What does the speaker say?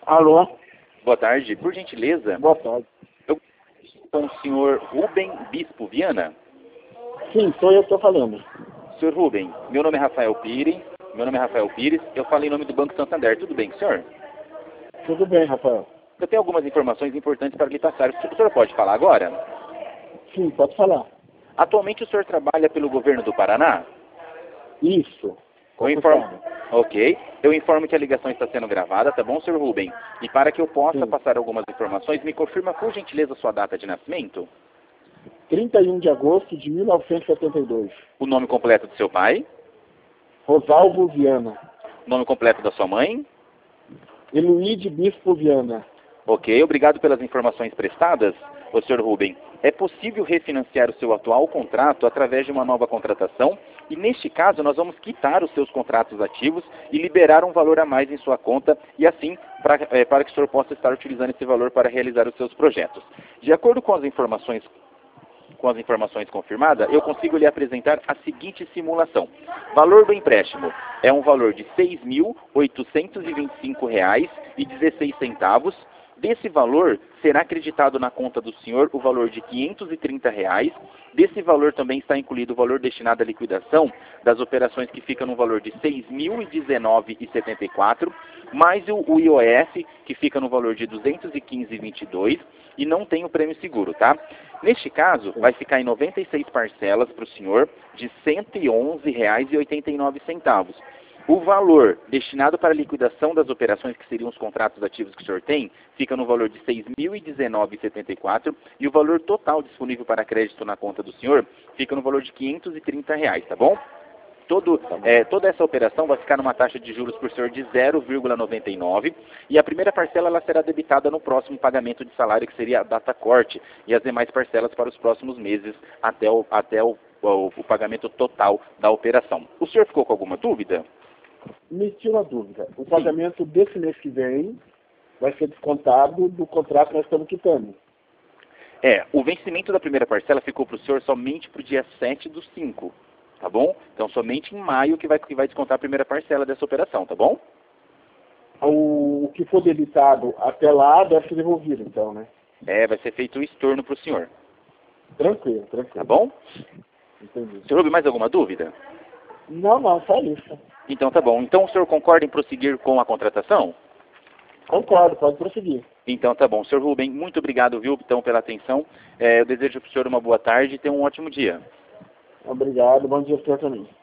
Alô? Boa tarde. Por gentileza, Boa tarde. eu com o senhor Rubem Bispo Viana. Sim, sou eu que estou falando. Senhor Rubem, meu nome é Rafael Pires. Eu falo em nome do Banco Santander. Tudo bem, senhor? Tudo bem, Rafael? Eu tenho algumas informações importantes para lhe passar. O senhor pode falar agora? Sim, pode falar. Atualmente o senhor trabalha pelo governo do Paraná? Isso. Eu informo... Ok. Eu informo que a ligação está sendo gravada, tá bom, senhor Rubem? E para que eu possa Sim. passar algumas informações, me confirma por gentileza sua data de nascimento? 31 de agosto de 1972. O nome completo do seu pai? Rosalvo Viana. O nome completo da sua mãe? Eluíde Bispo Viana. Ok, obrigado pelas informações prestadas, ô senhor Rubem. É possível refinanciar o seu atual contrato através de uma nova contratação e, neste caso, nós vamos quitar os seus contratos ativos e liberar um valor a mais em sua conta e, assim, para que o senhor possa estar utilizando esse valor para realizar os seus projetos. De acordo com as informações confirmadas, eu consigo lhe apresentar a seguinte simulação. Valor do empréstimo é um valor de R$ 6.825,16. Desse valor, será acreditado na conta do senhor o valor de R$ 530. Desse valor também está incluído o valor destinado à liquidação das operações que fica no valor de R$ 6.019,74, mais o IOF, que fica no valor de R$ 215,22, e não tem o prêmio seguro, tá? Neste caso, vai ficar em 96 parcelas para o senhor de R$ 111,89. O valor destinado para a liquidação das operações, que seriam os contratos ativos que o senhor tem, fica no valor de R$ 6.019,74 e o valor total disponível para crédito na conta do senhor fica no valor de R$ 530, tá bom? Toda essa operação vai ficar numa taxa de juros por senhor de 0,99 e a primeira parcela ela será debitada no próximo pagamento de salário, que seria a data corte, e as demais parcelas para os próximos meses até o pagamento total da operação. O senhor ficou com alguma dúvida? Me tira uma dúvida. O pagamento desse mês que vem vai ser descontado do contrato que nós estamos quitando. O vencimento da primeira parcela ficou para o senhor somente para o dia 7/5, tá bom? Então somente em maio que vai descontar a primeira parcela dessa operação, tá bom? O que for debitado até lá deve ser devolvido, então, né? Vai ser feito o estorno para o senhor. Tranquilo. Tá bom? Entendi. Senhor Rubem, mais alguma dúvida? Não, só isso. Então tá bom. Então o senhor concorda em prosseguir com a contratação? Concordo, pode prosseguir. Então tá bom. Senhor Rubem, muito obrigado, viu, então, pela atenção. Eu desejo para o senhor uma boa tarde e tenha um ótimo dia. Obrigado, bom dia para o senhor também.